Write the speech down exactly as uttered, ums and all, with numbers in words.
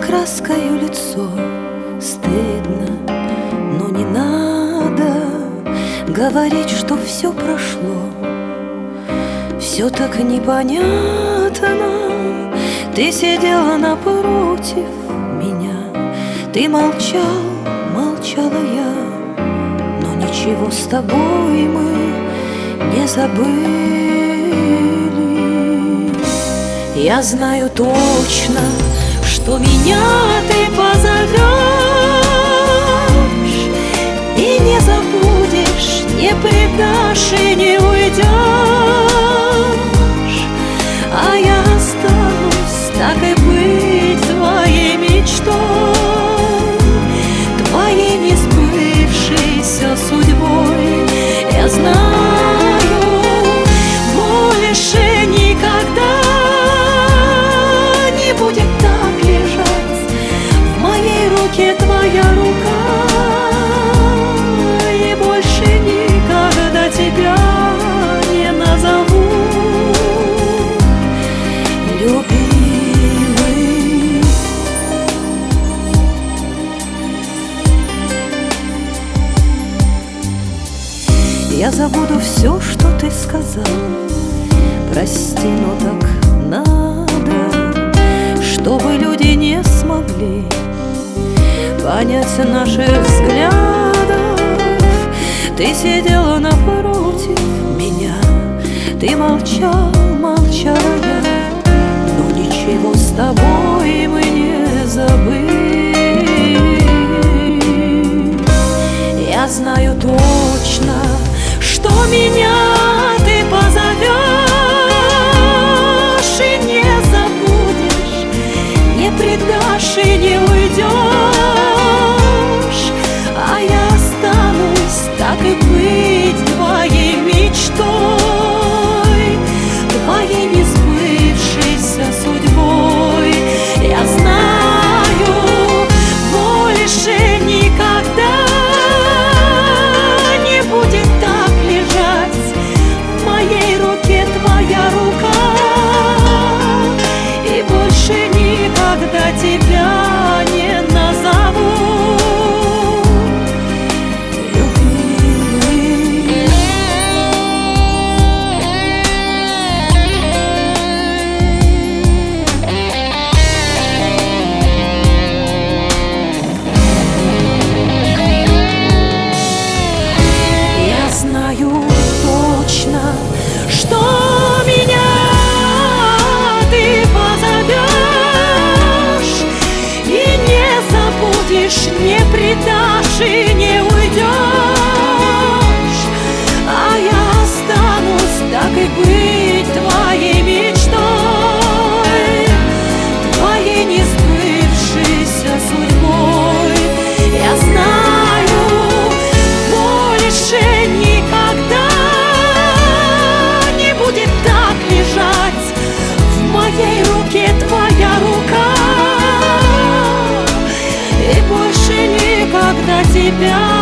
краскою лицо стыдно, но не надо говорить, что все прошло. Все так непонятно. Ты сидела напротив меня, ты молчал, молчала я, но ничего с тобой мы не забыли. Я знаю точно, что меня ты позовешь и не забудешь, не предашь и не уйдешь. А я останусь, так и быть, твоей мечтой, твоей несбывшейся судьбой. Я знаю, больше никогда не будет так лежать в моей руке твоя рука, и больше никогда тебя не назову любимый. Я забуду все, что ты сказал. Прости, но так надо, чтобы люди не смогли понять наших взглядов. Ты сидела напротив меня, ты молчал, молчала я, но ничего с тобой мы не забыли. Я знаю точно, что меня ты позовешь и не забудешь, не предашь и не уйдешь. А я останусь, так и быть, твоей мечтой, твоей несбывшейся судьбой. Я знаю, больше никогда не будет так лежать в моей руке твоя рука, и больше никогда тебя не назову любимый. Я знаю точно, что меня ты позовешь и не забудешь, не предашь и не уйдешь. А я останусь, так и быть, твоей мечтой, твоей несбывшейся судьбой. Я знаю, больше никогда не будет так лежать в моей руке твоя рука, и больше никогда тебя